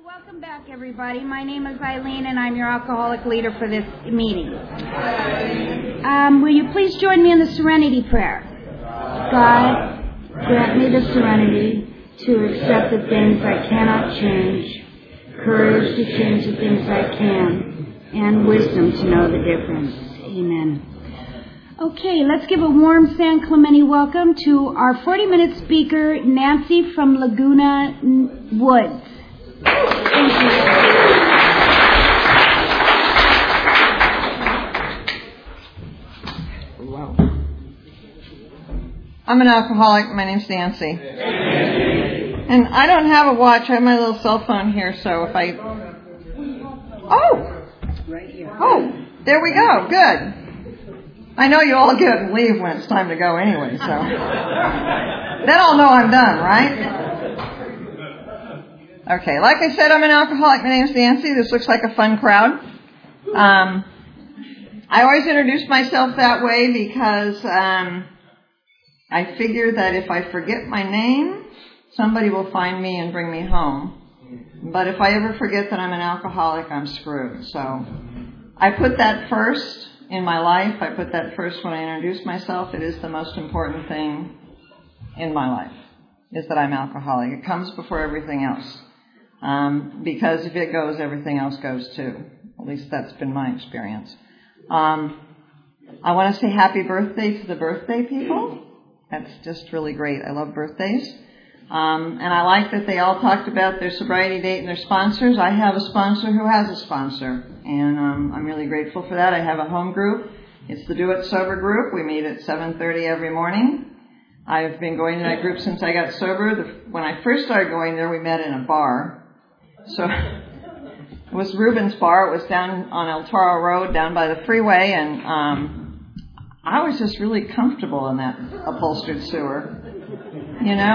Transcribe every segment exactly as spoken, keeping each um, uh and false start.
Welcome back, everybody. My name is Eileen, and I'm your alcoholic leader for this meeting. Um, will you please join me in the Serenity Prayer? God, grant me the serenity to accept the things I cannot change, courage to change the things I can, and wisdom to know the difference. Amen. Okay, let's give a warm San Clemente welcome to our forty-minute speaker, Nancy from Laguna Woods. Thank you. Wow. I'm an alcoholic. My name's Nancy. And I don't have a watch. I have my little cell phone here, so if I... Oh! Oh, there we go. Good. I know you all get and leave when it's time to go anyway, so... Then I'll know I'm done, right? Okay, like I said, I'm an alcoholic. My name's Nancy. This looks like a fun crowd. Um, I always introduce myself that way because um, I figure that if I forget my name, somebody will find me and bring me home. But if I ever forget that I'm an alcoholic, I'm screwed. So I put that first in my life. I put that first when I introduce myself. It is the most important thing in my life, is that I'm alcoholic. It comes before everything else. Um, because if it goes, everything else goes too. At least that's been my experience. Um, I want to say happy birthday to the birthday people. That's just really great. I love birthdays. Um, and I like that they all talked about their sobriety date and their sponsors. I have a sponsor who has a sponsor. And um, I'm really grateful for that. I have a home group. It's the Do It Sober group. We meet at seven thirty every morning. I've been going to that group since I got sober. The, when I first started going there, we met in a bar. So it was Ruben's Bar. It was down on El Toro Road, down by the freeway, and um, I was just really comfortable in that upholstered sewer. You know,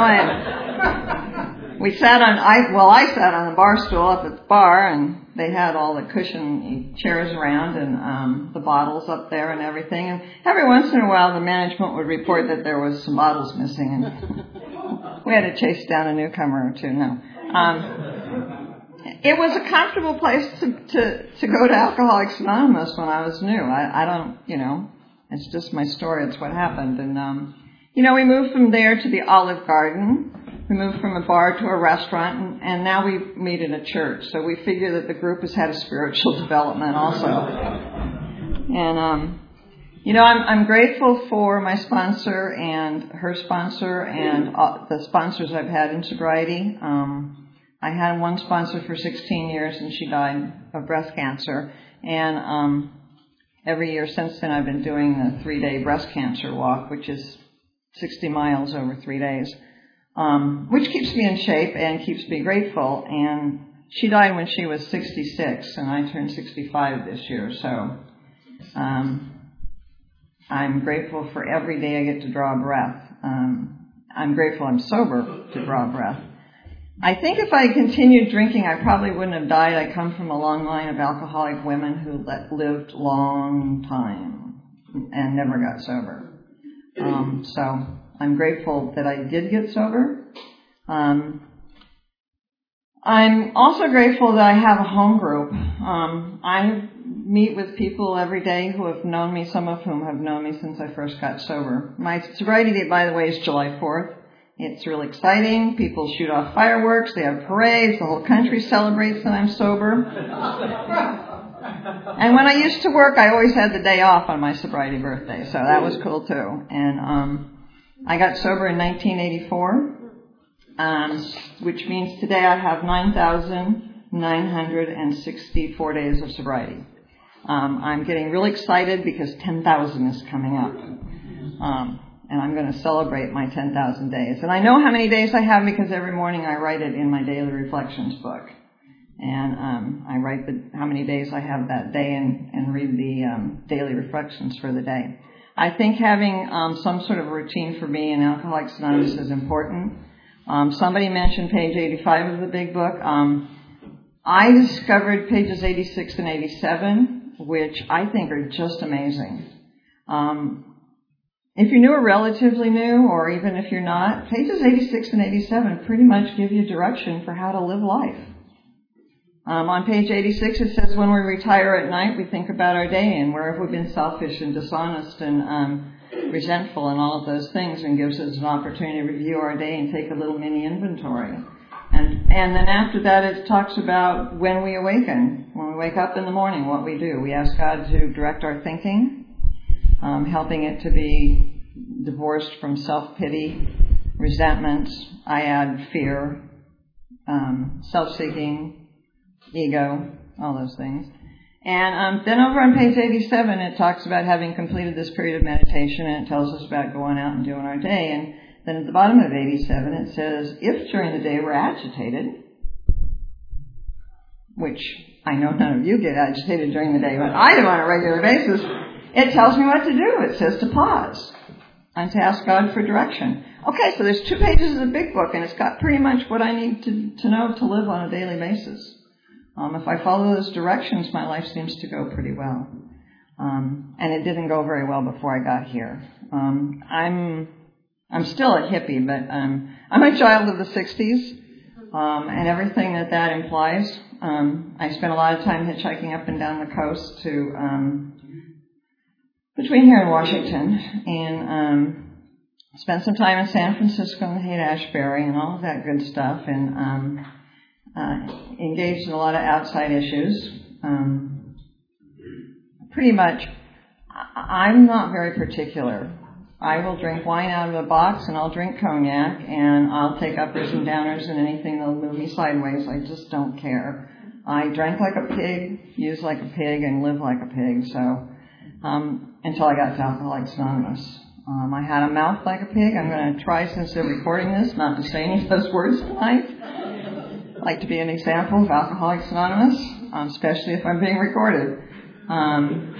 and we sat on, I well, I sat on the bar stool up at the bar, and they had all the cushiony chairs around and um, the bottles up there and everything. And every once in a while, the management would report that there was some bottles missing, and we had to chase down a newcomer or two. No. Um, It was a comfortable place to, to, to go to Alcoholics Anonymous when I was new. I, I don't, you know, it's just my story. It's what happened. And, um, you know, we moved from there to the Olive Garden. We moved from a bar to a restaurant, and, and now we meet in a church. So we figure that the group has had a spiritual development also. And, um, you know, I'm, I'm grateful for my sponsor and her sponsor and uh, the sponsors I've had in sobriety. Um, I had one sponsor for sixteen years, and she died of breast cancer. And um, every year since then, I've been doing the three-day breast cancer walk, which is sixty miles over three days, um, which keeps me in shape and keeps me grateful. And she died when she was sixty-six, and I turned sixty-five this year. So um, I'm grateful for every day I get to draw a breath. Um, I'm grateful I'm sober to draw a breath. I think if I had continued drinking, I probably wouldn't have died. I come from a long line of alcoholic women who lived long time and never got sober. Um, so I'm grateful that I did get sober. Um, I'm also grateful that I have a home group. Um, I meet with people every day who have known me, some of whom have known me since I first got sober. My sobriety date, by the way, is July fourth. It's really exciting. People shoot off fireworks. They have parades. The whole country celebrates that I'm sober. And when I used to work, I always had the day off on my sobriety birthday, so that was cool too. And um, I got sober in nineteen eighty-four, um, which means today I have nine thousand nine hundred sixty-four days of sobriety. Um, I'm getting really excited because ten thousand is coming up. Um, And I'm going to celebrate my ten thousand days. And I know how many days I have because every morning I write it in my Daily Reflections book. And um, I write the, how many days I have that day and, and read the um, Daily Reflections for the day. I think having um, some sort of routine for me in Alcoholics Anonymous is important. Um, somebody mentioned page eighty-five of the big book. Um, I discovered pages eighty-six and eighty-seven, which I think are just amazing. Um, If you're new or relatively new, or even if you're not, pages eighty-six and eighty-seven pretty much give you direction for how to live life. Um, on page eighty-six, it says, when we retire at night, we think about our day and where have we been selfish and dishonest and um, resentful and all of those things, and gives us an opportunity to review our day and take a little mini inventory. And and then after that, it talks about when we awaken, when we wake up in the morning, what we do. We ask God to direct our thinking, um, helping it to be divorced from self-pity, resentment. I add fear, um, self-seeking, ego, all those things. And um, then over on page eighty-seven, it talks about having completed this period of meditation, and it tells us about going out and doing our day. And then at the bottom of eighty-seven, it says, if during the day we're agitated, which I know none of you get agitated during the day, but I do on a regular basis, it tells me what to do. It says to pause and to ask God for direction. Okay, so there's two pages of the big book, and it's got pretty much what I need to, to know to live on a daily basis. Um, if I follow those directions, my life seems to go pretty well. Um, and it didn't go very well before I got here. Um, I'm I'm still a hippie, but um, I'm a child of the sixties, um, and everything that that implies. Um, I spent a lot of time hitchhiking up and down the coast to um, between here and Washington, and um, spent some time in San Francisco and Haight-Ashbury and all of that good stuff, and um, uh, engaged in a lot of outside issues. Um, pretty much, I'm not very particular. I will drink wine out of a box, and I'll drink cognac, and I'll take uppers and downers and anything that'll move me sideways. I just don't care. I drank like a pig, used like a pig, and lived like a pig. So um, until I got to Alcoholics Anonymous. Um, I had a mouth like a pig. I'm going to try, since they're recording this, not to say any of those words tonight. I'd like to be an example of Alcoholics Anonymous, um, especially if I'm being recorded. Um,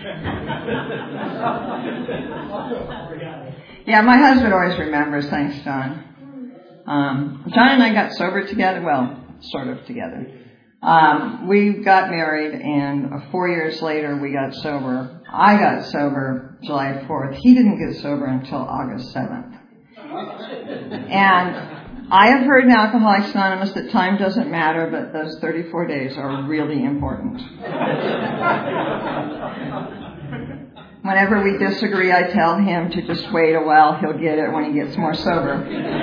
yeah, my husband always remembers. Thanks, John. Um, John and I got sober together. Well, sort of together. Um, we got married, and uh, four years later we got sober. I got sober July fourth. He didn't get sober until August seventh. And I have heard in Alcoholics Anonymous that time doesn't matter, but those thirty-four days are really important. Whenever we disagree, I tell him to just wait a while. He'll get it when he gets more sober.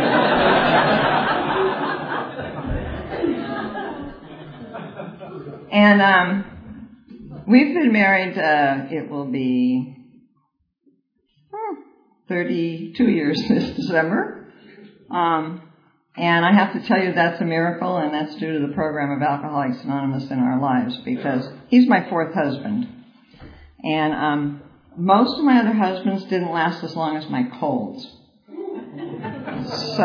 And um, we've been married, uh, it will be oh, thirty-two years this December. Um, and I have to tell you that's a miracle, and that's due to the program of Alcoholics Anonymous in our lives, because he's my fourth husband. And um, most of my other husbands didn't last as long as my colds. So,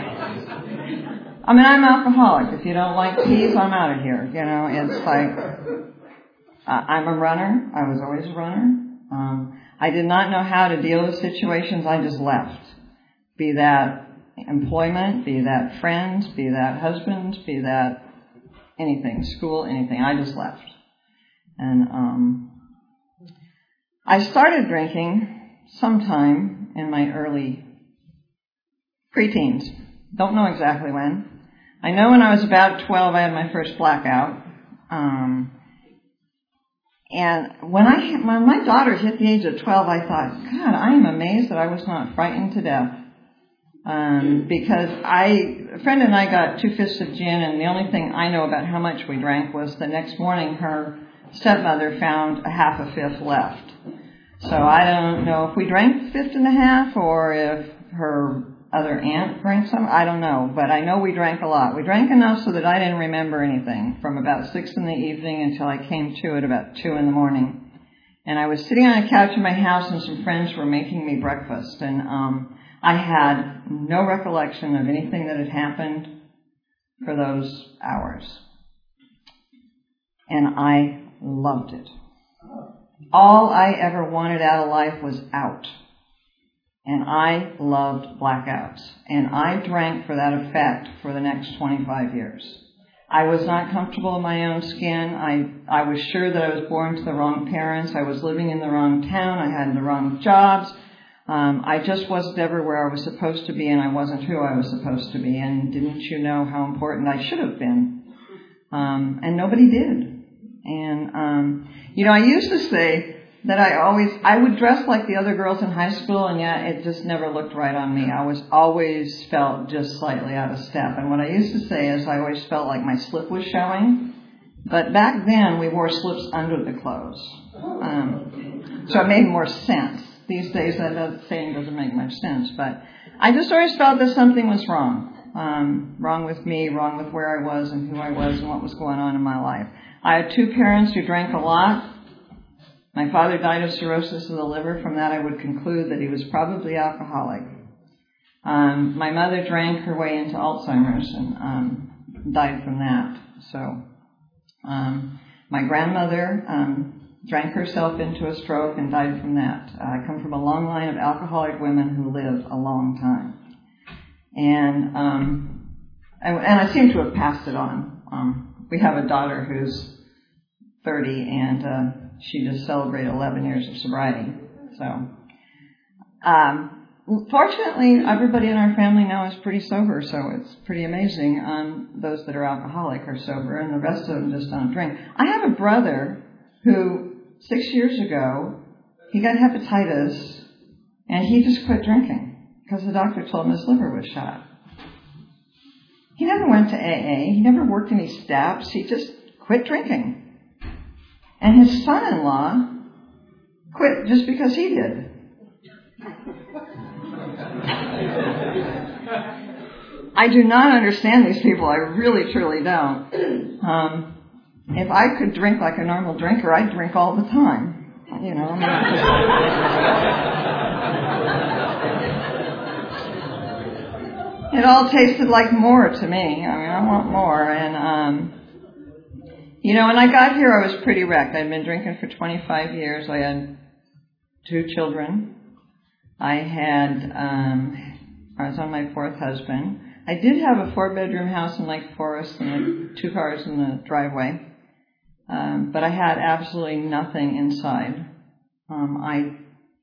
I mean, I'm alcoholic. If you don't like teas, I'm out of here. You know, it's like, uh, I'm a runner. I was always a runner. Um, I did not know how to deal with situations. I just left. Be that employment, be that friends, be that husbands, be that anything, school, anything. I just left. And um, I started drinking sometime in my early preteens. Don't know exactly when. I know when I was about twelve, I had my first blackout. Um, and when I when my daughter hit the age of twelve, I thought, God, I am amazed that I was not frightened to death. Um, because I, a friend and I got two fists of gin, and the only thing I know about how much we drank was the next morning her stepmother found a half a fifth left. So I don't know if we drank the fifth and a half or if her other aunt drank some. I don't know, but I know we drank a lot. We drank enough so that I didn't remember anything from about six in the evening until I came to at about two in the morning. And I was sitting on a couch in my house, and some friends were making me breakfast, and um, I had no recollection of anything that had happened for those hours. And I loved it. All I ever wanted out of life was out. And I loved blackouts. And I drank for that effect for the next twenty-five years. I was not comfortable in my own skin. I, I was sure that I was born to the wrong parents. I was living in the wrong town. I had the wrong jobs. Um, I just wasn't ever where I was supposed to be, and I wasn't who I was supposed to be. And didn't you know how important I should have been? Um, and nobody did. And, um, you know, I used to say that I always, I would dress like the other girls in high school, and yet it just never looked right on me. I was always felt just slightly out of step. And what I used to say is I always felt like my slip was showing. But back then, we wore slips under the clothes. Um, so it made more sense. These days, that saying doesn't make much sense. But I just always felt that something was wrong. Um, wrong with me, wrong with where I was and who I was and what was going on in my life. I had two parents who drank a lot. My father died of cirrhosis of the liver. From that, I would conclude that he was probably alcoholic. Um, my mother drank her way into Alzheimer's and um, died from that. So, um, my grandmother um, drank herself into a stroke and died from that. Uh, I come from a long line of alcoholic women who live a long time. And, um, and, and I seem to have passed it on. Um, we have a daughter who's thirty, and uh, she just celebrated eleven years of sobriety. So, um, fortunately, everybody in our family now is pretty sober, so it's pretty amazing. Um, those that are alcoholic are sober, and the rest of them just don't drink. I have a brother who, six years ago, he got hepatitis, and he just quit drinking because the doctor told him his liver was shot. He never went to A A. He never worked any steps. He just quit drinking. And his son-in-law quit just because he did. I do not understand these people. I really, truly don't. Um, if I could drink like a normal drinker, I'd drink all the time. You know. It all tasted like more to me. I mean, I want more. And, um, you know, when I got here, I was pretty wrecked. I'd been drinking for twenty-five years. I had two children. I had, um, I was on my fourth husband. I did have a four-bedroom house in Lake Forest and two cars in the driveway. Um, but I had absolutely nothing inside. Um, I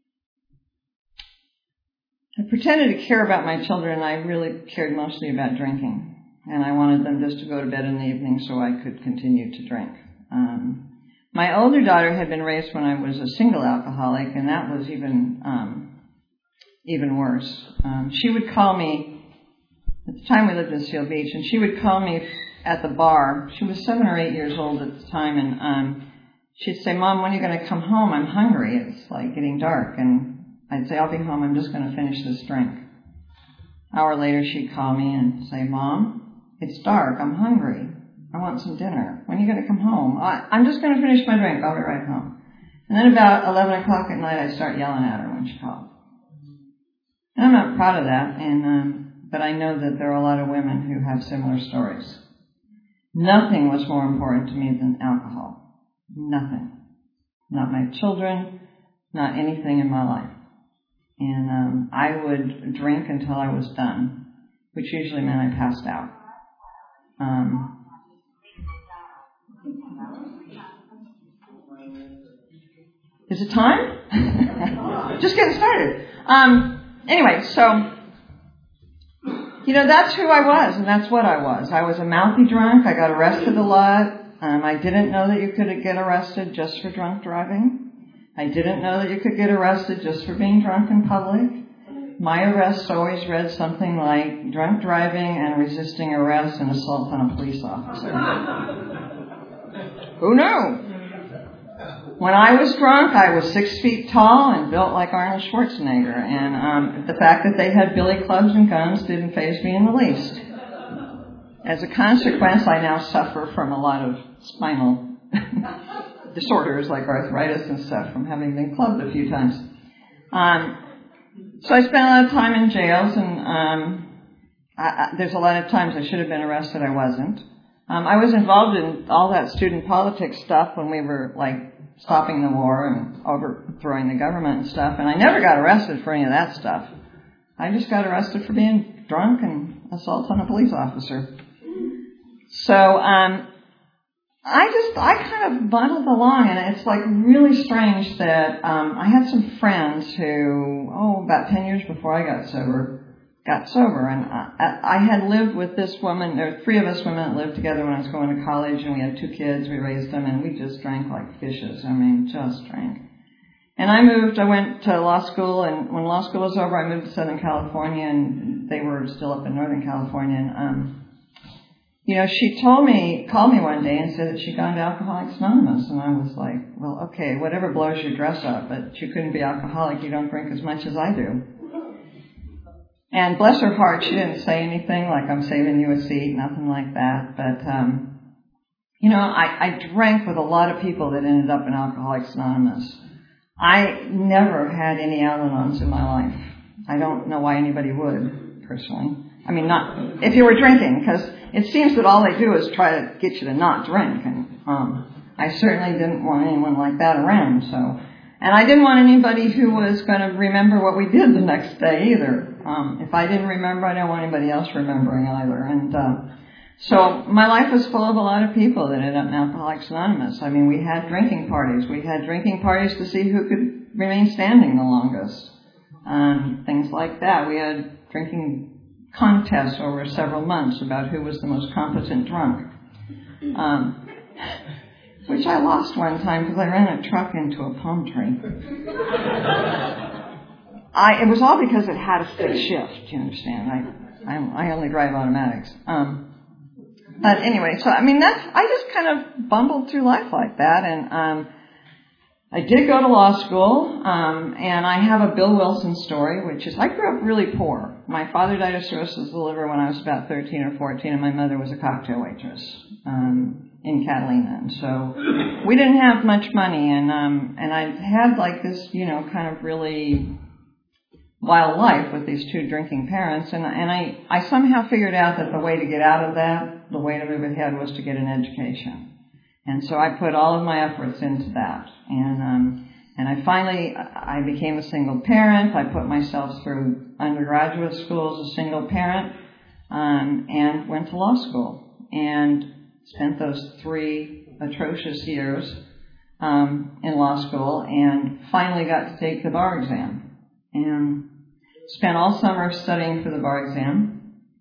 I pretended to care about my children, and I really cared mostly about drinking. And I wanted them just to go to bed in the evening so I could continue to drink. Um, my older daughter had been raised when I was a single alcoholic, and that was even um, even worse. Um, she would call me, at the time we lived in Seal Beach, and she would call me at the bar. She was seven or eight years old at the time, and um, she'd say, "Mom, when are you going to come home? I'm hungry. It's like getting dark." And I'd say, "I'll be home. I'm just going to finish this drink." An hour later, she'd call me and say, "Mom, it's dark. I'm hungry. I want some dinner. When are you going to come home?" I, I'm just going to finish my drink. I'll be right home. And then about eleven o'clock at night, I'd start yelling at her when she called. And I'm not proud of that, and um, but I know that there are a lot of women who have similar stories. Nothing was more important to me than alcohol. Nothing. Not my children, not anything in my life. And um, I would drink until I was done, which usually meant I passed out. Um, is it time? Just getting started. Um, anyway, so, you know, that's who I was, and that's what I was. I was a mouthy drunk. I got arrested a lot. Um, I didn't know that you could get arrested just for drunk driving. I didn't know that you could get arrested just for being drunk in public. My arrests always read something like drunk driving and resisting arrest and assault on a police officer. Who knew? When I was drunk, I was six feet tall and built like Arnold Schwarzenegger. And um, the fact that they had billy clubs and guns didn't faze me in the least. As a consequence, I now suffer from a lot of spinal disorders like arthritis and stuff from having been clubbed a few times. Um, so I spent a lot of time in jails, and um, I, I, there's a lot of times I should have been arrested. I wasn't. Um, I was involved in all that student politics stuff when we were like stopping the war and overthrowing the government and stuff, and I never got arrested for any of that stuff. I just got arrested for being drunk and assault on a police officer. So um, I just, I kind of bundled along, and it's like really strange that um, I had some friends who, oh, about ten years before I got sober, got sober. And I, I had lived with this woman. There were three of us women that lived together when I was going to college, and we had two kids. We raised them, and we just drank like fishes. I mean, just drank. And I moved, I went to law school, and when law school was over, I moved to Southern California, and they were still up in Northern California. And, um, you know, she told me, called me one day and said that she'd gone to Alcoholics Anonymous. And I was like, well, okay, whatever blows your dress up, but you couldn't be alcoholic. You don't drink as much as I do. And bless her heart, she didn't say anything like, I'm saving you a seat, nothing like that. But, um, you know, I, I drank with a lot of people that ended up in Alcoholics Anonymous. I never had any Al-Anons in my life. I don't know why anybody would, personally. I mean, not if you were drinking, because it seems that all they do is try to get you to not drink. And um, I certainly didn't want anyone like that around. So, and I didn't want anybody who was going to remember what we did the next day either. Um, if I didn't remember, I don't want anybody else remembering either. And uh, so my life was full of a lot of people that ended up in Alcoholics Anonymous. I mean, we had drinking parties. We had drinking parties to see who could remain standing the longest. Um, things like that. We had drinking contests over several months about who was the most competent drunk. Um, which I lost one time because I ran a truck into a palm tree. I, it was all because it had a stick shift, you understand. I, I, I only drive automatics. Um, But anyway, so I mean, that's, I just kind of bumbled through life like that. And, um, I did go to law school, um, and I have a Bill Wilson story, which is, I grew up really poor. My father died of cirrhosis of the liver when I was about thirteen or fourteen, and my mother was a cocktail waitress, um, in Catalina. And so we didn't have much money, and, um, and I had like this, you know, kind of really wild life with these two drinking parents, and, and I, I somehow figured out that the way to get out of that, the way to move ahead, was to get an education. And so I put all of my efforts into that. And um, and I finally, I became a single parent. I put myself through undergraduate school as a single parent, um, and went to law school. And spent those three atrocious years um, in law school, and finally got to take the bar exam. And spent all summer studying for the bar exam.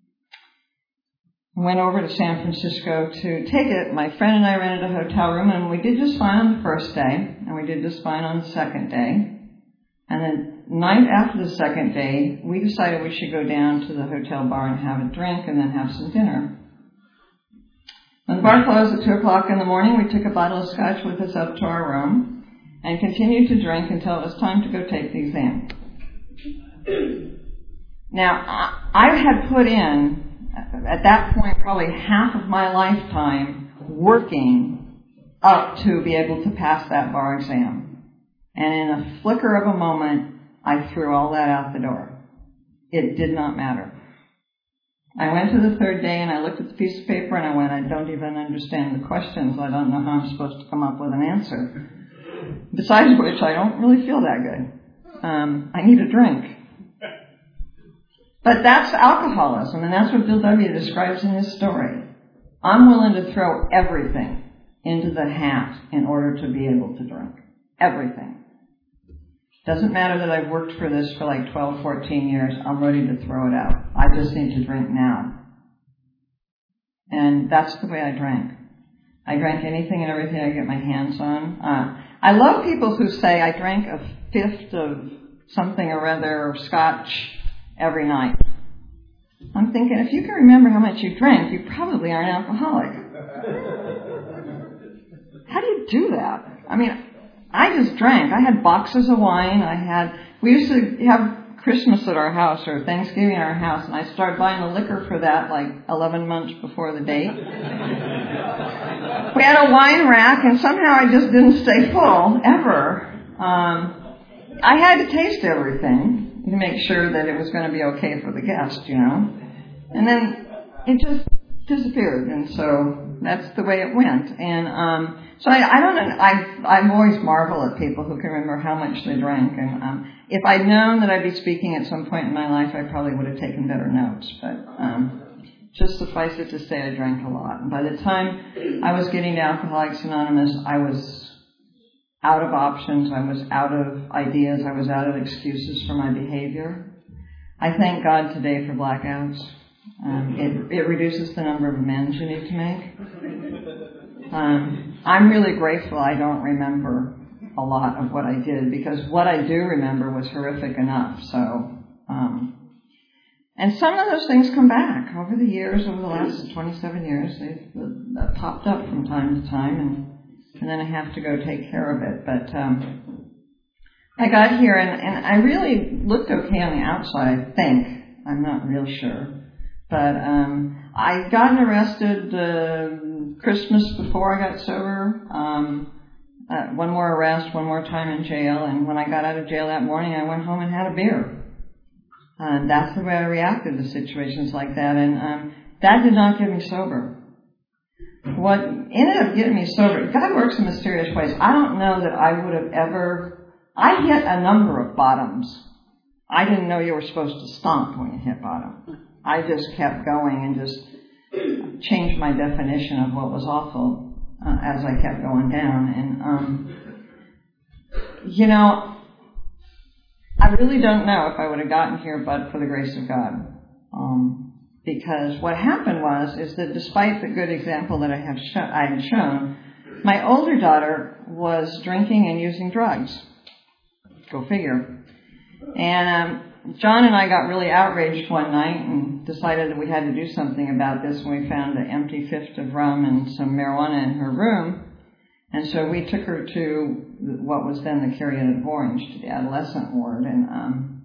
Went over to San Francisco to take it. My friend and I rented a hotel room, and we did just fine on the first day, and we did just fine on the second day. And the night after the second day, we decided we should go down to the hotel bar and have a drink and then have some dinner. When the bar closed at two o'clock in the morning, we took a bottle of scotch with us up to our room and continued to drink until it was time to go take the exam. Now, I had put in, at that point, probably half of my lifetime working up to be able to pass that bar exam. And in a flicker of a moment, I threw all that out the door. It did not matter. I went to the third day and I looked at the piece of paper and I went, I don't even understand the questions. I don't know how I'm supposed to come up with an answer. Besides which, I don't really feel that good. Um, I need a drink. But that's alcoholism, and that's what Bill W. describes in his story. I'm willing to throw everything into the hat in order to be able to drink. Everything. Doesn't matter that I've worked for this for like twelve, fourteen years. I'm ready to throw it out. I just need to drink now. And that's the way I drank. I drank anything and everything I get my hands on. Uh, I love people who say I drank a fifth of something or other, or scotch, every night. I'm thinking, if you can remember how much you drank, you probably are an alcoholic. How do you do that? I mean, I just drank. I had boxes of wine. I had, we used to have Christmas at our house or Thanksgiving at our house, and I started buying the liquor for that like eleven months before the date. We had a wine rack, and somehow I just didn't stay full, ever. Um, I had to taste everything to make sure that it was going to be okay for the guest, you know. And then it just disappeared, and so that's the way it went. And um, so I, I don't know. I I always marvel at people who can remember how much they drank. And um, if I'd known that I'd be speaking at some point in my life, I probably would have taken better notes. But um, just suffice it to say, I drank a lot. And by the time I was getting to Alcoholics Anonymous, I was out of options. I was out of ideas. I was out of excuses for my behavior. I thank God today for blackouts. Um, it, it reduces the number of amends you need to make. Um, I'm really grateful I don't remember a lot of what I did, because what I do remember was horrific enough. So, um, and some of those things come back over the years, over the last twenty-seven years. They've uh, popped up from time to time, and, and then I have to go take care of it. But um, I got here, and, and I really looked okay on the outside, I think. I'm not real sure. But um, I gotten arrested uh, Christmas before I got sober. Um, uh, one more arrest, one more time in jail. And when I got out of jail that morning, I went home and had a beer. And that's the way I reacted to situations like that. And um, that did not get me sober. What ended up getting me sober, God works in mysterious ways. I don't know that I would have ever, I hit a number of bottoms. I didn't know you were supposed to stomp when you hit bottom. I just kept going and just changed my definition of what was awful uh, as I kept going down. And, um, you know, I really don't know if I would have gotten here but for the grace of God. Um, because what happened was, is that despite the good example that I have sh- I had shown, my older daughter was drinking and using drugs. Go figure. And um, John and I got really outraged one night and decided that we had to do something about this when we found an empty fifth of rum and some marijuana in her room. And so we took her to what was then the Carrie Unit of Orange, to the adolescent ward. And um,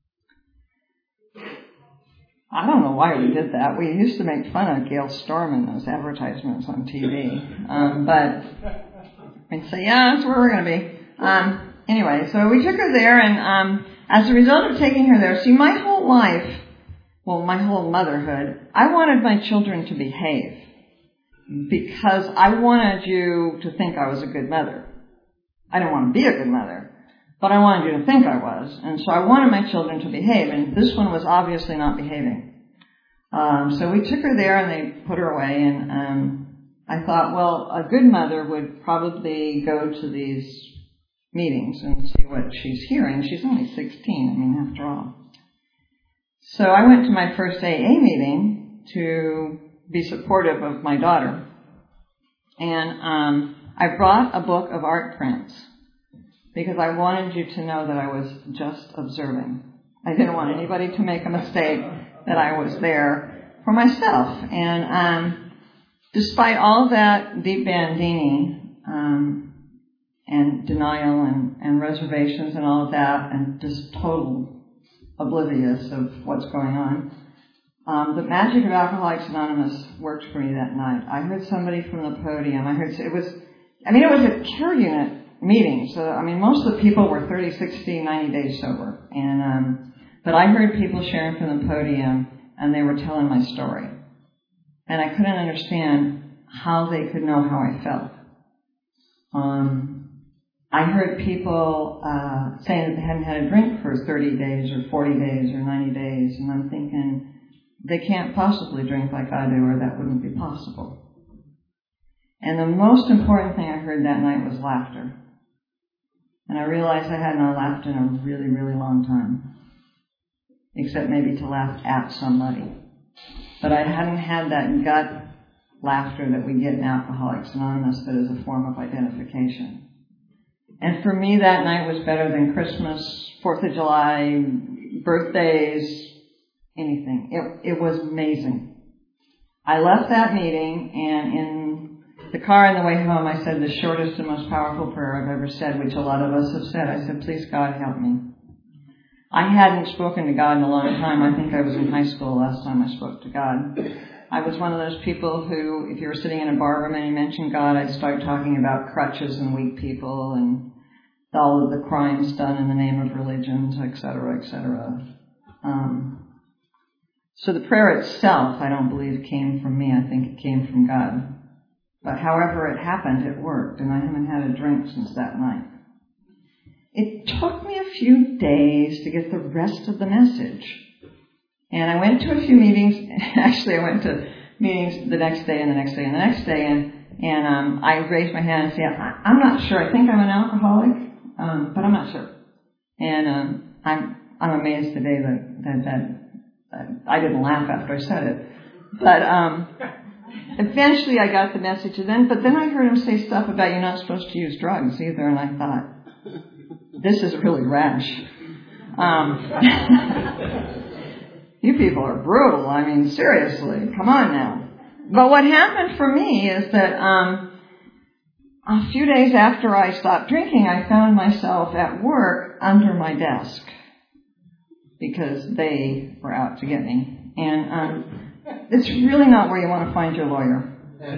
I don't know why we did that. We used to make fun of Gail Storm in those advertisements on T V. Um, but we'd say, yeah, that's where we're going to be. Um, anyway, so we took her there, and um, as a result of taking her there, see, my whole life, well, my whole motherhood, I wanted my children to behave because I wanted you to think I was a good mother. I didn't want to be a good mother, but I wanted you to think I was. And so I wanted my children to behave, and this one was obviously not behaving. Um, so we took her there, and they put her away, and um, I thought, well, a good mother would probably go to these meetings and see what she's hearing. She's only sixteen, I mean, after all. So I went to my first A A meeting to be supportive of my daughter. And um, I brought a book of art prints because I wanted you to know that I was just observing. I didn't want anybody to make a mistake that I was there for myself. And um, despite all that deep bandini, um, and denial and, and reservations and all of that, and just total oblivious of what's going on, um, the magic of Alcoholics Anonymous worked for me that night. I heard somebody from the podium. I heard it was, I mean, it was a care unit meeting, so I mean, most of the people were thirty, sixty, ninety days sober, and um, but I heard people sharing from the podium, and they were telling my story, and I couldn't understand how they could know how I felt. Um. I heard people uh, saying that they hadn't had a drink for thirty days or forty days or ninety days, and I'm thinking, they can't possibly drink like I do, or that wouldn't be possible. And the most important thing I heard that night was laughter. And I realized I hadn't laughed in a really, really long time, except maybe to laugh at somebody. But I hadn't had that gut laughter that we get in Alcoholics Anonymous that is a form of identification. And for me, that night was better than Christmas, Fourth of July, birthdays, anything. It, it was amazing. I left that meeting, and in the car on the way home, I said the shortest and most powerful prayer I've ever said, which a lot of us have said. I said, please, God, help me. I hadn't spoken to God in a long time. I think I was in high school last time I spoke to God. I was one of those people who, if you were sitting in a bar room and you mentioned God, I'd start talking about crutches and weak people and all of the crimes done in the name of religions, et cetera, et cetera. Um, so the prayer itself, I don't believe, came from me. I think it came from God. But however it happened, it worked, and I haven't had a drink since that night. It took me a few days to get the rest of the message. And I went to a few meetings. Actually, I went to meetings the next day and the next day and the next day. And, and um, I raised my hand and said, I'm not sure. I think I'm an alcoholic, um, but I'm not sure. And um, I'm I'm amazed today that, that, that I didn't laugh after I said it. But um, eventually I got the message. And then, but then I heard him say stuff about you're not supposed to use drugs either. And I thought, this is really rash. Um, you people are brutal. I mean, seriously, come on now. But what happened for me is that um, a few days after I stopped drinking, I found myself at work under my desk because they were out to get me. And um, it's really not where you want to find your lawyer.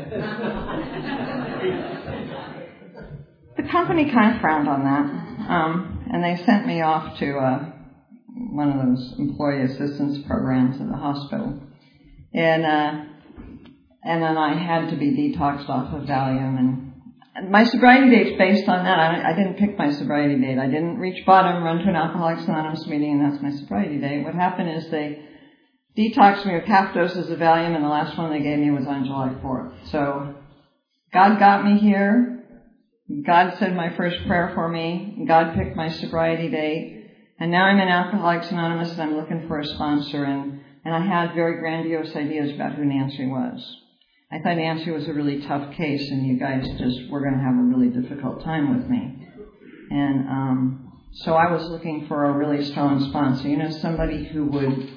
The company kind of frowned on that, um, and they sent me off to uh, one of those employee assistance programs at the hospital. And uh, and then I had to be detoxed off of Valium, and my sobriety date's based on that. I, I didn't pick my sobriety date. I didn't reach bottom, run to an Alcoholics Anonymous meeting, and that's my sobriety date. What happened is they detoxed me with half doses of Valium, and the last one they gave me was on July fourth. So God got me here. God said my first prayer for me. God picked my sobriety date. And now I'm in Alcoholics Anonymous, and I'm looking for a sponsor. And, and I had very grandiose ideas about who Nancy was. I thought Nancy was a really tough case, and you guys just were going to have a really difficult time with me. And um, so I was looking for a really strong sponsor, you know, somebody who would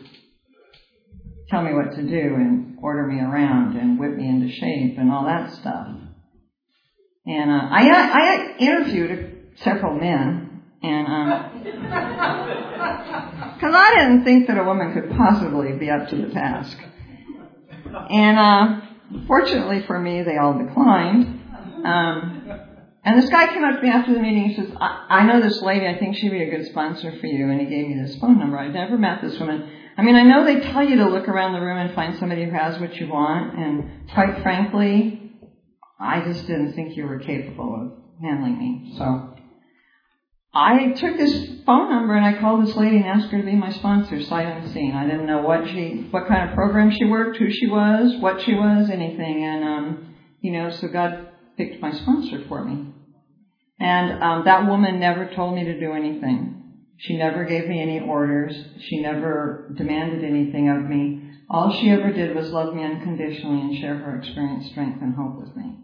tell me what to do and order me around and whip me into shape and all that stuff. And uh, I, I interviewed several men, and um, because I didn't think that a woman could possibly be up to the task. And uh, fortunately for me, they all declined. Um, and this guy came up to me after the meeting. He says, I, I know this lady. I think she'd be a good sponsor for you. And he gave me this phone number. I'd never met this woman. I mean, I know they tell you to look around the room and find somebody who has what you want. And quite frankly, I just didn't think you were capable of handling me. So I took this phone number and I called this lady and asked her to be my sponsor, sight unseen. I didn't know what she, what kind of program she worked, who she was, what she was, anything. And, um, you know, so God picked my sponsor for me. And um, that woman never told me to do anything. She never gave me any orders. She never demanded anything of me. All she ever did was love me unconditionally and share her experience, strength, and hope with me.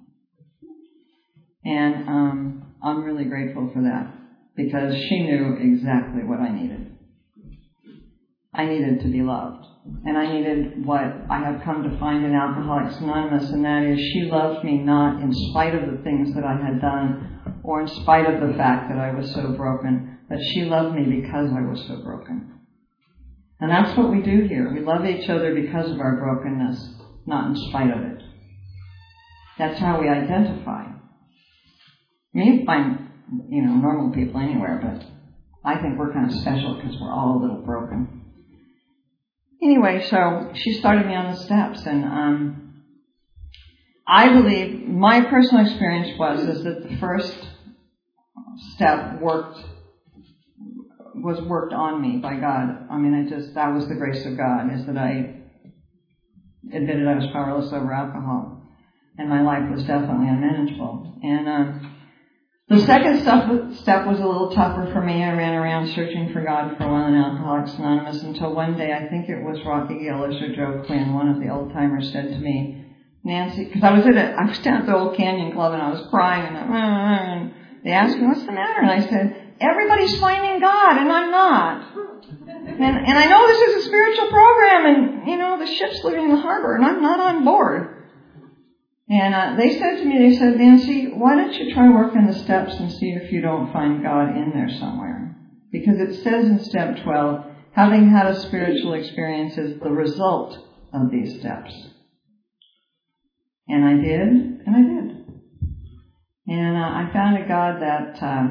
And um, I'm really grateful for that because she knew exactly what I needed. I needed to be loved. And I needed what I have come to find in Alcoholics Anonymous, and that is she loved me not in spite of the things that I had done or in spite of the fact that I was so broken, but she loved me because I was so broken. And that's what we do here. We love each other because of our brokenness, not in spite of it. That's how we identify. I mean, you find, you know, normal people anywhere, but I think we're kind of special because we're all a little broken. Anyway, so she started me on the steps, and um, I believe my personal experience was is that the first step worked was worked on me by God. I mean, I just that was the grace of God, is that I admitted I was powerless over alcohol, and my life was definitely unmanageable. And um, the second step, step was a little tougher for me. I ran around searching for God for a while in Alcoholics Anonymous until one day, I think it was Rocky Gillis or Joe Quinn, one of the old timers, said to me, Nancy, because I was at a, I was down at the Old Canyon Club and I was crying, and, I, and they asked me, what's the matter? And I said, everybody's finding God and I'm not. And, and I know this is a spiritual program, and you know the ship's leaving the harbor and I'm not on board. And uh, they said to me, they said, Nancy, why don't you try working the steps and see if you don't find God in there somewhere? Because it says in step twelve, having had a spiritual experience is the result of these steps. And I did, and I did. And uh, I found a God that uh,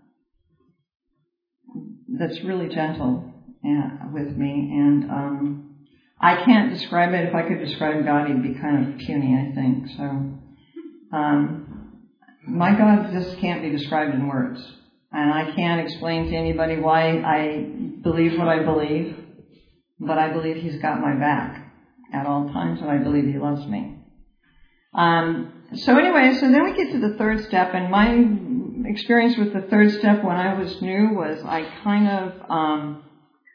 that's really gentle uh, with me, and um I can't describe it. If I could describe God, he'd be kind of puny, I think. So, um, my God just can't be described in words. And I can't explain to anybody why I believe what I believe, but I believe he's got my back at all times, and I believe he loves me. Um, so anyway, so then we get to the third step, and my experience with the third step when I was new was I kind of, um,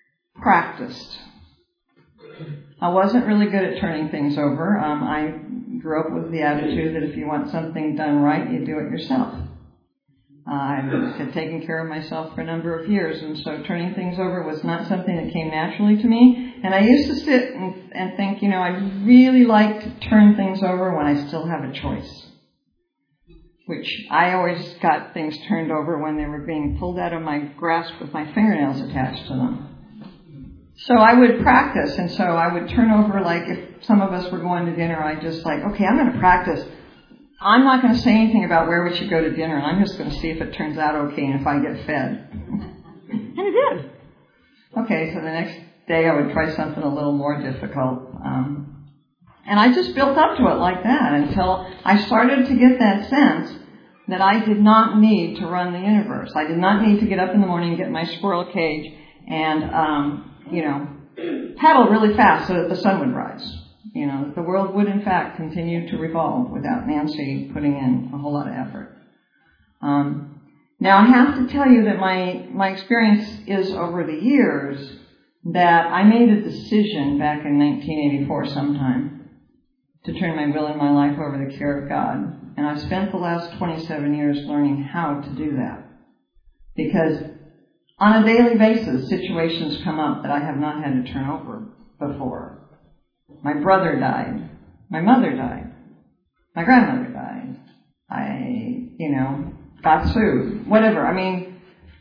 practiced. I wasn't really good at turning things over. Um, I grew up with the attitude that if you want something done right, you do it yourself. Uh, I had taken care of myself for a number of years, and so turning things over was not something that came naturally to me. And I used to sit and, and think, you know, I'd really like to turn things over when I still have a choice. Which I always got things turned over when they were being pulled out of my grasp with my fingernails attached to them. So I would practice, and so I would turn over, like if some of us were going to dinner, I'd just like, okay, I'm going to practice. I'm not going to say anything about where we should go to dinner, and I'm just going to see if it turns out okay and if I get fed. And it did. Okay, so the next day I would try something a little more difficult. Um, and I just built up to it like that until I started to get that sense that I did not need to run the universe. I did not need to get up in the morning and get in my squirrel cage and, um, you know, paddle really fast so that the sun would rise. You know, the world would, in fact, continue to revolve without Nancy putting in a whole lot of effort. Um, now, I have to tell you that my, my experience is over the years that I made a decision back in nineteen eighty-four sometime to turn my will and my life over to the care of God. And I've spent the last twenty-seven years learning how to do that. Because on a daily basis, situations come up that I have not had to turn over before. My brother died. My mother died. My grandmother died. I, you know, got sued. Whatever. I mean,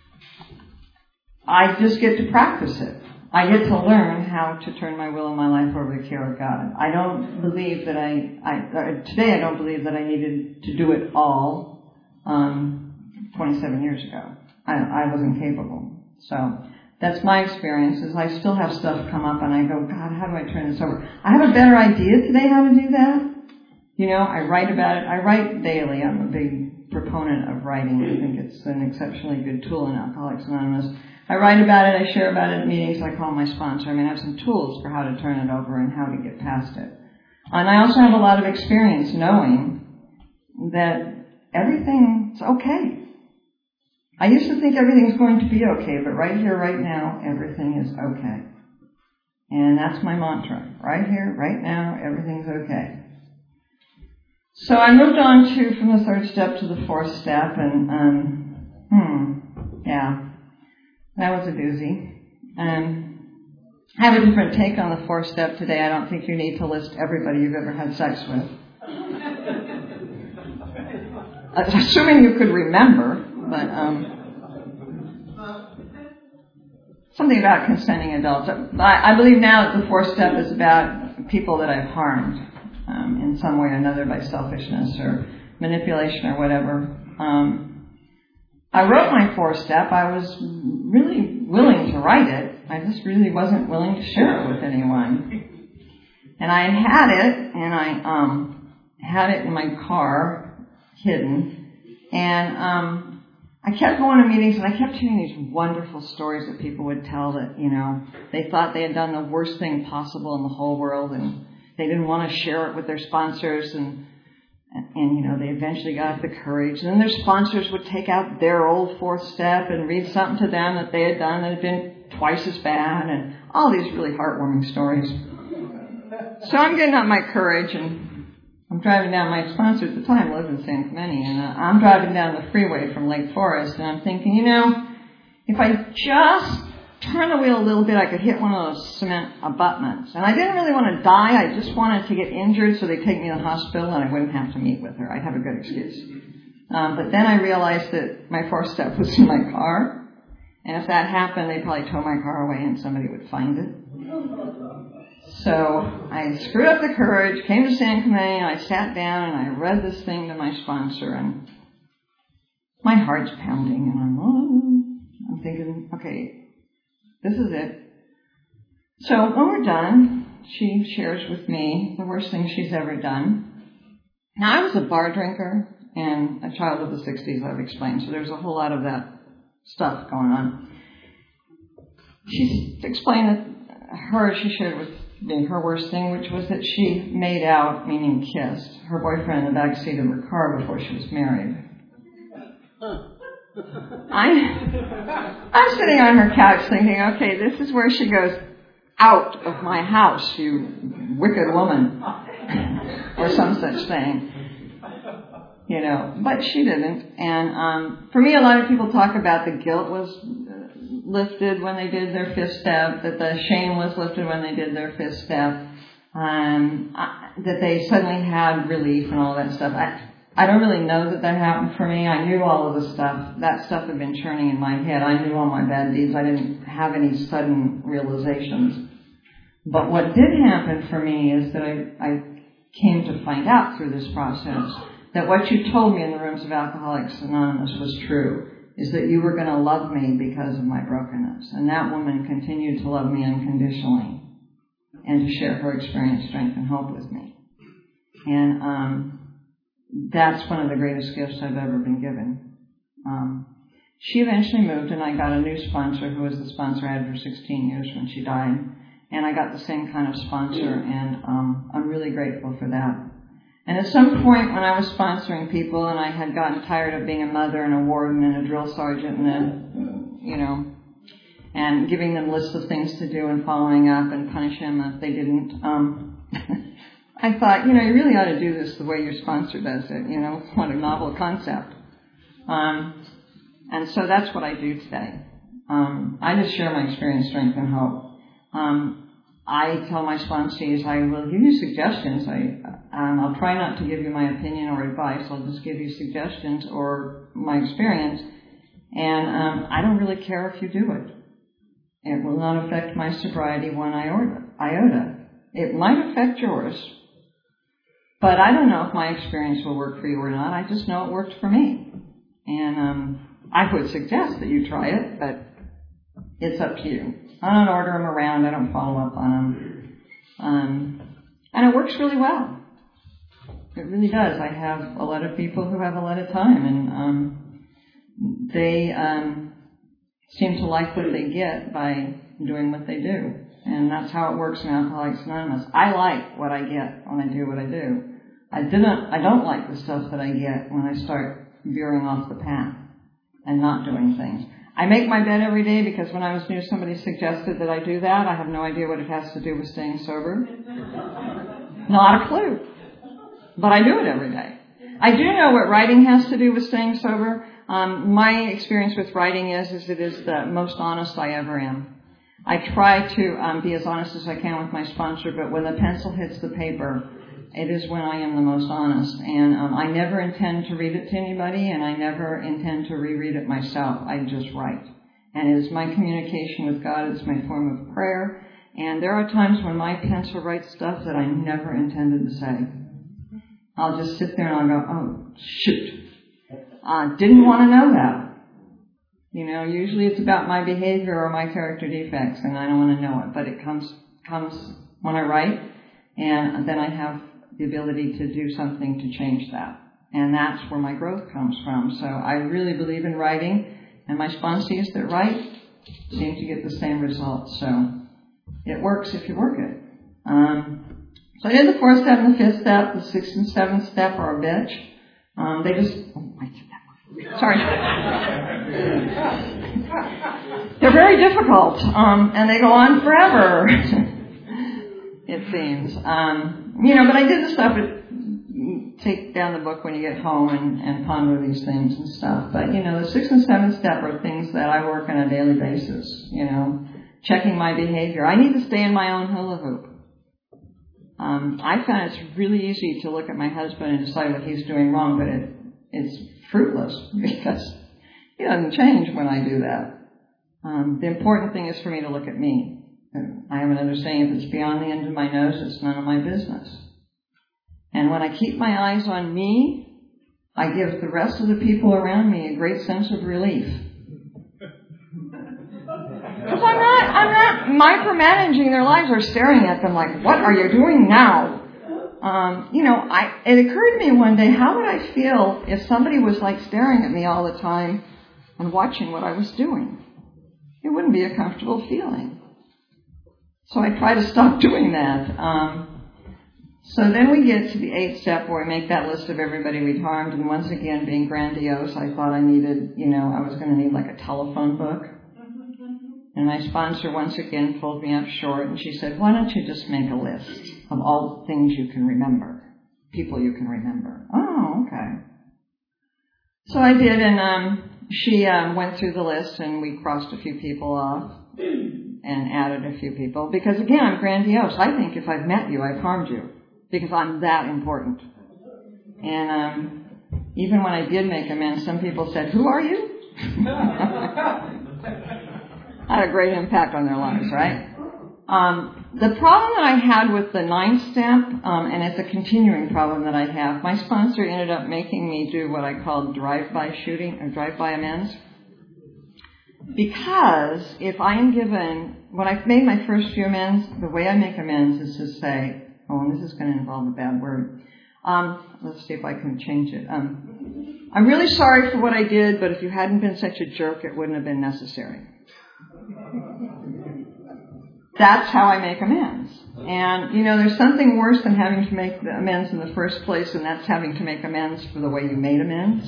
I just get to practice it. I get to learn how to turn my will and my life over to the care of God. I don't believe that I, I today I don't believe that I needed to do it all um, twenty-seven years ago. I, I wasn't capable. So that's my experience, is I still have stuff come up and I go, God, how do I turn this over? I have a better idea today how to do that. You know, I write about it. I write daily. I'm a big proponent of writing. I think it's an exceptionally good tool in Alcoholics Anonymous. I write about it. I share about it at meetings. I call my sponsor. I mean, I have some tools for how to turn it over and how to get past it. And I also have a lot of experience knowing that everything's okay. I used to think everything's going to be okay, but right here, right now, everything is okay. And that's my mantra. Right here, right now, everything's okay. So I moved on to, from the third step to the fourth step, and, um, hmm, yeah, that was a doozy. Um, I have a different take on the fourth step today. I don't think you need to list everybody you've ever had sex with. Assuming you could remember. But um, something about consenting adults. I, I believe now that the fourth step is about people that I've harmed um, in some way or another by selfishness or manipulation or whatever. Um, I wrote my fourth step. I was really willing to write it. I just really wasn't willing to share it with anyone. And I had it, and I um, had it in my car, hidden, and um, I kept going to meetings, and I kept hearing these wonderful stories that people would tell that, you know, they thought they had done the worst thing possible in the whole world, and they didn't want to share it with their sponsors, and, and you know, they eventually got the courage. And then their sponsors would take out their old fourth step and read something to them that they had done that had been twice as bad, and all these really heartwarming stories. So I'm getting up my courage, and I'm driving down, my sponsor at the time lived in San Clemente, and uh, I'm driving down the freeway from Lake Forest, and I'm thinking, you know, if I just turn the wheel a little bit, I could hit one of those cement abutments. And I didn't really want to die, I just wanted to get injured so they'd take me to the hospital and I wouldn't have to meet with her. I'd have a good excuse. Um, but then I realized that my fourth step was in my car, and if that happened, they'd probably tow my car away and somebody would find it. So I screwed up the courage, came to San Clemente, and I sat down and I read this thing to my sponsor, and my heart's pounding, and I'm, oh, I'm thinking, okay, this is it. So when we're done, she shares with me the worst thing she's ever done. Now, I was a bar drinker and a child of the sixties, I've explained, so there's a whole lot of that stuff going on. She explained that her, she shared with me her worst thing, which was that she made out, meaning kissed, her boyfriend in the back seat of her car before she was married. I, I'm sitting on her couch thinking, okay, this is where she goes, out of my house, you wicked woman, or some such thing. You know, but she didn't. And um, for me, a lot of people talk about the guilt was lifted when they did their fifth step, that the shame was lifted when they did their fifth step, um, that they suddenly had relief and all that stuff. I, I don't really know that that happened for me. I knew all of the stuff. That stuff had been churning in my head. I knew all my bad deeds. I didn't have any sudden realizations. But what did happen for me is that I, I came to find out through this process that what you told me in the rooms of Alcoholics Anonymous was true, is that you were going to love me because of my brokenness. And that woman continued to love me unconditionally and to share her experience, strength, and hope with me. And um, that's one of the greatest gifts I've ever been given. Um, she eventually moved, and I got a new sponsor who was the sponsor I had for sixteen years when she died. And I got the same kind of sponsor, and um, I'm really grateful for that. And at some point when I was sponsoring people and I had gotten tired of being a mother and a warden and a drill sergeant and a, you know, and giving them lists of things to do and following up and punishing them if they didn't, um, I thought, you know, you really ought to do this the way your sponsor does it, you know, what a novel concept. Um, and so that's what I do today. Um, I just share my experience, strength, and hope. Um, I tell my sponsees I will give you suggestions. I, um, I'll try not to give you my opinion or advice. I'll just give you suggestions or my experience. And um, I don't really care if you do it. It will not affect my sobriety one iota. It might affect yours. But I don't know if my experience will work for you or not. I just know it worked for me. And um, I would suggest that you try it, but it's up to you. I don't order them around. I don't follow up on them. Um, and it works really well. It really does. I have a lot of people who have a lot of time, and um, they um, seem to like what they get by doing what they do. And that's how it works in Alcoholics Anonymous. I like what I get when I do what I do. I didn't. I don't like the stuff that I get when I start veering off the path and not doing things. I make my bed every day because when I was new, somebody suggested that I do that. I have no idea what it has to do with staying sober. Not a clue. But I do it every day. I do know what writing has to do with staying sober. Um, my experience with writing is, is it is the most honest I ever am. I try to um, be as honest as I can with my sponsor, but when the pencil hits the paper, it is when I am the most honest. And um, I never intend to read it to anybody, and I never intend to reread it myself. I just write. And it is my communication with God. It's my form of prayer. And there are times when my pencil writes stuff that I never intended to say. I'll just sit there and I'll go, oh, shoot. I uh, didn't want to know that. You know, usually it's about my behavior or my character defects, and I don't want to know it. But it comes comes when I write, and then I have the ability to do something to change that. And that's where my growth comes from. So I really believe in writing, and my sponsees that write seem to get the same results. So it works if you work it. Um, so I did the fourth step and the fifth step. The sixth and seventh step are a bitch. Um, they just... Oh, I did that. Sorry. They're very difficult, um, and they go on forever, it seems. Um, you know, but I did the stuff that take down the book when you get home and, and ponder these things and stuff. But, you know, the sixth and seventh step are things that I work on a daily basis, you know, checking my behavior. I need to stay in my own hula hoop. Um, I found it's really easy to look at my husband and decide what he's doing wrong, but it, it's fruitless because he doesn't change when I do that. Um, the important thing is for me to look at me. I have another saying, if it's beyond the end of my nose, it's none of my business. And when I keep my eyes on me, I give the rest of the people around me a great sense of relief. Because I'm not, I'm not micromanaging their lives or staring at them like, what are you doing now? Um, you know, I, it occurred to me one day, how would I feel if somebody was like staring at me all the time and watching what I was doing? It wouldn't be a comfortable feeling. So I try to stop doing that. Um, So then we get to the eighth step where we make that list of everybody we'd harmed, and once again, being grandiose, I thought I needed, you know, I was going to need like a telephone book. And my sponsor once again pulled me up short, and she said, why don't you just make a list of all the things you can remember, people you can remember. Oh, okay. So I did, and um, she um, went through the list, and we crossed a few people off and added a few people. Because again, I'm grandiose. I think if I've met you, I've harmed you. Because I'm that important. And um, even when I did make amends, some people said, who are you? Had a great impact on their lives, right? Um, the problem that I had with the ninth step, um, and it's a continuing problem that I have, my sponsor ended up making me do what I call drive-by shooting, or drive-by amends. Because if I am given, when I've made my first few amends, the way I make amends is to say, oh, and this is going to involve a bad word. Um, let's see if I can change it. Um, I'm really sorry for what I did, but if you hadn't been such a jerk, it wouldn't have been necessary. That's how I make amends. And, you know, there's something worse than having to make the amends in the first place, and that's having to make amends for the way you made amends.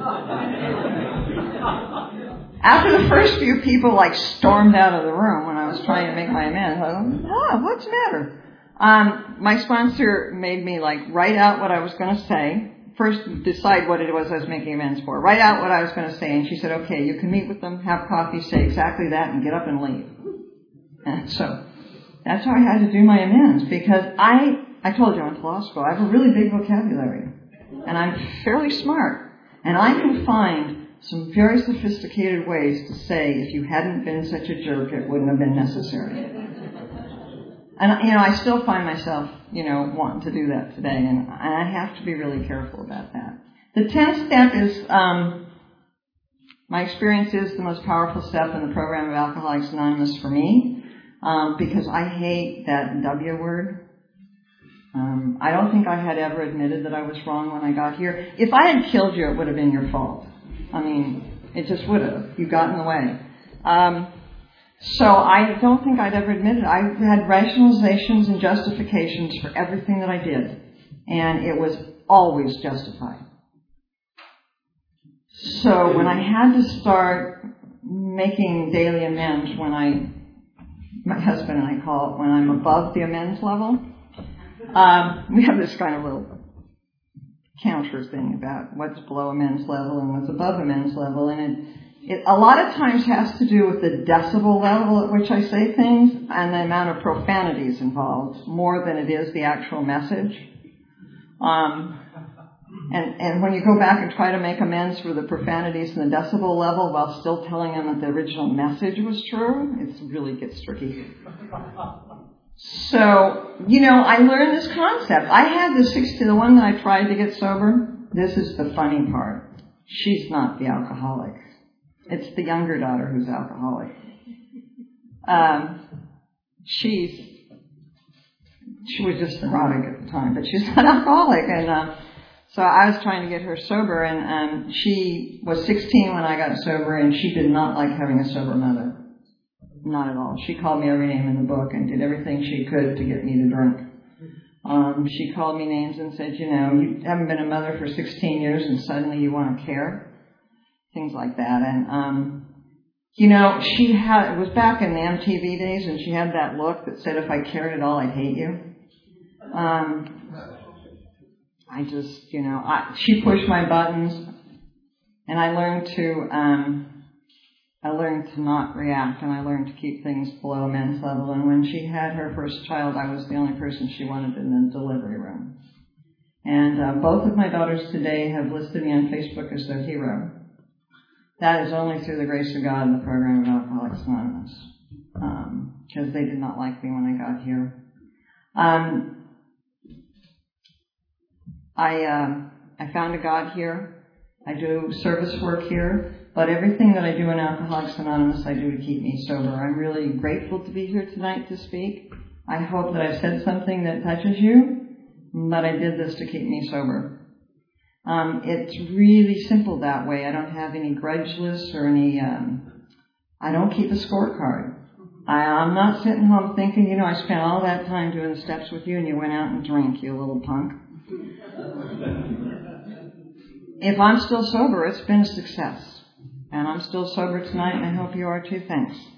After the first few people, like, stormed out of the room when I was trying to make my amends, I thought, oh, what's the matter? Um, my sponsor made me, like, write out what I was going to say. First, decide what it was I was making amends for. Write out what I was going to say. And she said, okay, you can meet with them, have coffee, say exactly that, and get up and leave. And so that's how I had to do my amends. Because I, I told you I went to law school. I have a really big vocabulary. And I'm fairly smart. And I can find some very sophisticated ways to say, if you hadn't been such a jerk, it wouldn't have been necessary. And, you know, I still find myself, you know, wanting to do that today, and I have to be really careful about that. The tenth step is, um, my experience is the most powerful step in the program of Alcoholics Anonymous for me, um, because I hate that W word. Um, I don't think I had ever admitted that I was wrong when I got here. If I had killed you, it would have been your fault. I mean, it just would have. You got in the way. Um, So I don't think I'd ever admitted it. I had rationalizations and justifications for everything that I did. And it was always justified. So when I had to start making daily amends, when I, my husband and I call it, when I'm above the amends level, um, we have this kind of little counter thing about what's below amends level and what's above amends level. And it It a lot of times has to do with the decibel level at which I say things and the amount of profanities involved, more than it is the actual message. Um, and, and when you go back and try to make amends for the profanities and the decibel level while still telling them that the original message was true, it really gets tricky. So, you know, I learned this concept. I had the sixty, the one that I tried to get sober. This is the funny part. She's not the alcoholic. It's the younger daughter who's alcoholic. Um, she's, she was just neurotic at the time, but she's not alcoholic. And uh, so I was trying to get her sober, and um, she was sixteen when I got sober, and she did not like having a sober mother. Not at all. She called me every name in the book and did everything she could to get me to drink. Um, she called me names and said, you know, you haven't been a mother for sixteen years and suddenly you want to care. Things like that. And, um, you know, she had, it was back in the M T V days, and she had that look that said, if I cared at all, I'd hate you. Um, I just, you know, I, she pushed my buttons, and I learned to, um, I learned to not react, and I learned to keep things below amends level. And when she had her first child, I was the only person she wanted in the delivery room. And uh, both of my daughters today have listed me on Facebook as their hero. That is only through the grace of God in the program of Alcoholics Anonymous, because um, they did not like me when I got here. Um, I uh, I found a God here. I do service work here, but everything that I do in Alcoholics Anonymous, I do to keep me sober. I'm really grateful to be here tonight to speak. I hope that I've said something that touches you, but I did this to keep me sober. Um, it's really simple that way. I don't have any grudge lists or any, um, I don't keep a scorecard. I, I'm not sitting home thinking, you know, I spent all that time doing the steps with you and you went out and drank, you little punk. If I'm still sober, it's been a success. And I'm still sober tonight, and I hope you are too. Thanks.